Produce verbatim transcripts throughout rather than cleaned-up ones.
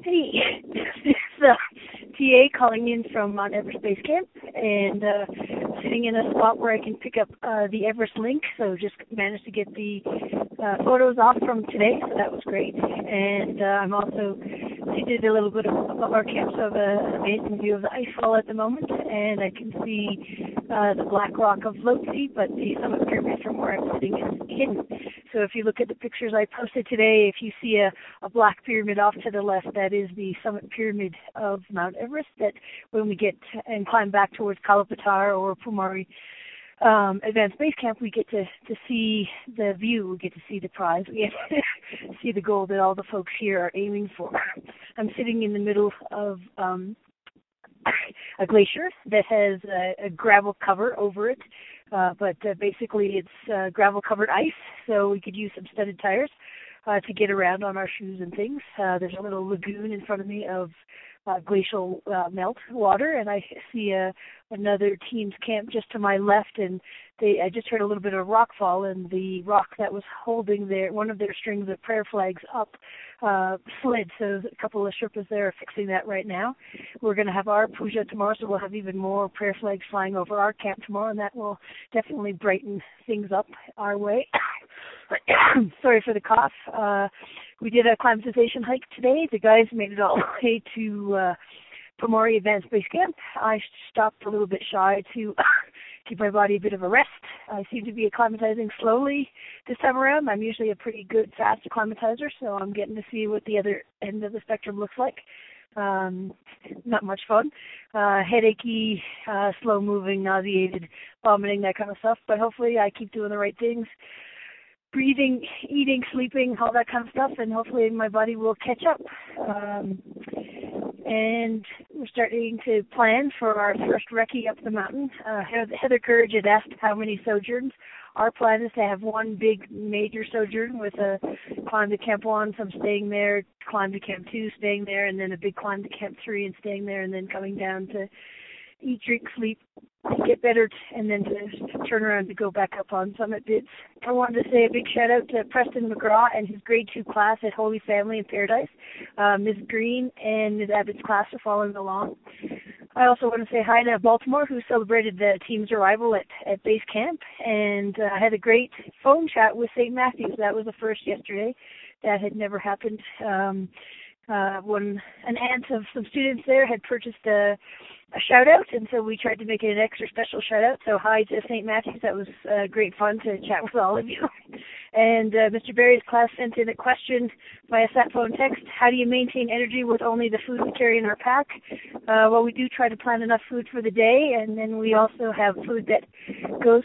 Hey, it's uh, T A calling in from Mount Everest Base Camp, and uh, sitting in a spot where I can pick up uh, the Everest link. So just managed to get the uh, photos off from today, so that was great. And uh, I'm also seated a little bit above our camp, so I have an amazing view of the ice fall at the moment, and I can see uh, the black rock of Lhotse, but the summit pyramid from where I'm sitting is hidden. So if you look at the pictures I posted today, if you see a, a black pyramid off to the left, that is the summit pyramid of Mount Everest, that when we get and climb back towards Kalapatar or Pumari um, Advanced Base Camp, we get to, to see the view, we get to see the prize, we get to see the goal that all the folks here are aiming for. I'm sitting in the middle of um, a glacier that has a, a gravel cover over it, uh, but uh, basically it's uh, gravel-covered ice, so we could use some studded tires uh, to get around on our shoes and things. Uh, there's a little lagoon in front of me of uh, glacial uh, melt water, and I see uh, another team's camp just to my left, and they I just heard a little bit of rock fall, and the rock that was holding their one of their strings of prayer flags up uh, slid, so a couple of Sherpas there are fixing that right now. We're going to have our puja tomorrow, so we'll have even more prayer flags flying over our camp tomorrow, and that will definitely brighten things up our way. Sorry for the cough. Uh, we did a acclimatization hike today. The guys made it all the way to uh, Pumari Advanced Base Camp. I stopped a little bit shy to give my body a bit of a rest. I seem to be acclimatizing slowly this time around. I'm usually a pretty good, fast acclimatizer, so I'm getting to see what the other end of the spectrum looks like. Um, not much fun. Uh, headachy, uh, slow-moving, nauseated, vomiting, that kind of stuff. But hopefully I keep doing the right things. Breathing, eating, sleeping, all that kind of stuff, and hopefully my body will catch up. Um, and we're starting to plan for our first recce up the mountain. Uh, Heather Courage had asked how many sojourns. Our plan is to have one big major sojourn with a climb to Camp one, some staying there, climb to Camp two, staying there, and then a big climb to Camp three and staying there, and then coming down to eat, drink, sleep, get better, and then to turn around to go back up on summit bids. I wanted to say a big shout out to Preston McGraw and his grade two class at Holy Family in Paradise. Uh, Miz Green and Miz Abbott's class are following along. I also want to say hi to Baltimore, who celebrated the team's arrival at, at base camp, and uh, had a great phone chat with Saint Matthews. That was the first yesterday. That had never happened. Um, uh, when an aunt of some students there had purchased a a shout out, and so we tried to make it an extra special shout out. So hi to Saint Matthews. That was uh, great fun to chat with all of you. And uh, Mister Berry's class sent in a question via sat phone text. How do you maintain energy with only the food we carry in our pack? Uh, well, we do try to plan enough food for the day, and then we also have food that goes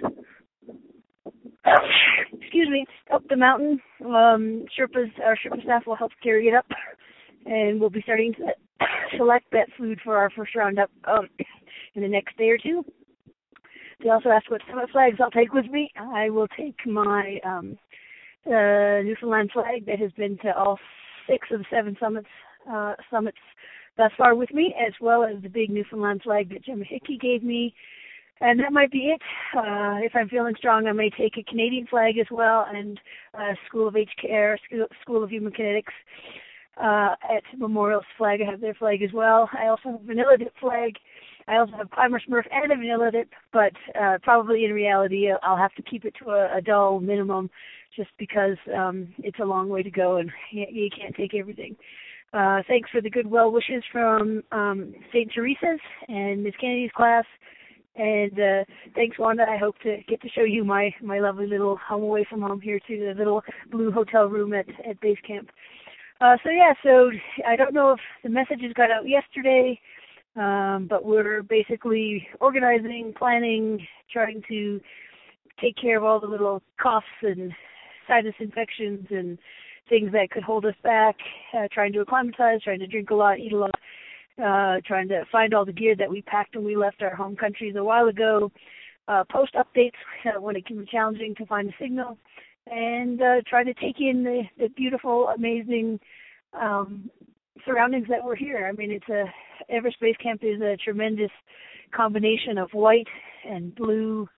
excuse me, up the mountain. Um, Sherpas, our Sherpa staff will help carry it up, and we'll be starting to select that food for our first round up um, in the next day or two. They also asked what summit flags I'll take with me. I will take my um, uh, Newfoundland flag that has been to all six of the seven summits uh, summits thus far with me, as well as the big Newfoundland flag that Jim Hickey gave me. And that might be it. Uh, if I'm feeling strong, I may take a Canadian flag as well, and uh, School of H K R, School of Human Kinetics. Uh, at Memorial's flag, I have their flag as well. I also have a vanilla dip flag. I also have Climber Smurf and a vanilla dip, but uh, probably in reality I'll have to keep it to a, a dull minimum just because um, it's a long way to go and you, you can't take everything. Uh, thanks for the good well wishes from um, Saint Teresa's and Miss Kennedy's class. And uh, thanks, Wanda. I hope to get to show you my, my lovely little home away from home here to the little blue hotel room at, at base camp. Uh, so, yeah, so I don't know if the messages got out yesterday, um, but we're basically organizing, planning, trying to take care of all the little coughs and sinus infections and things that could hold us back, uh, trying to acclimatize, trying to drink a lot, eat a lot, uh, trying to find all the gear that we packed when we left our home countries a while ago, uh, post updates uh, when it can be challenging to find a signal, and uh, try to take in the, the beautiful, amazing um, surroundings that were here. I mean, it's a Everest Base Camp is a tremendous combination of white and blue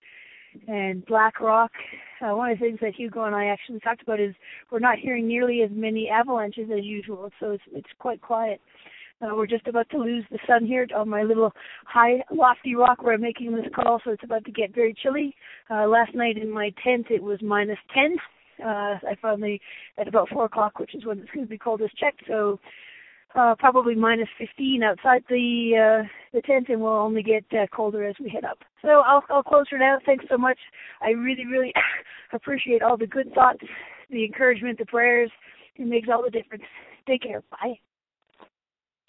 and Black Rock. Uh, one of the things that Hugo and I actually talked about is we're not hearing nearly as many avalanches as usual, so it's it's quite quiet. Uh, we're just about to lose the sun here on my little high, lofty rock where I'm making this call, so it's about to get very chilly. Uh, last night in my tent it was minus ten. Uh, I finally, at about four o'clock, which is when it's going to be coldest, checked, so uh, probably minus fifteen outside the uh, the tent, and we'll only get uh, colder as we head up. So I'll, I'll close for now. Thanks so much. I really, really appreciate all the good thoughts, the encouragement, the prayers. It makes all the difference. Take care. Bye.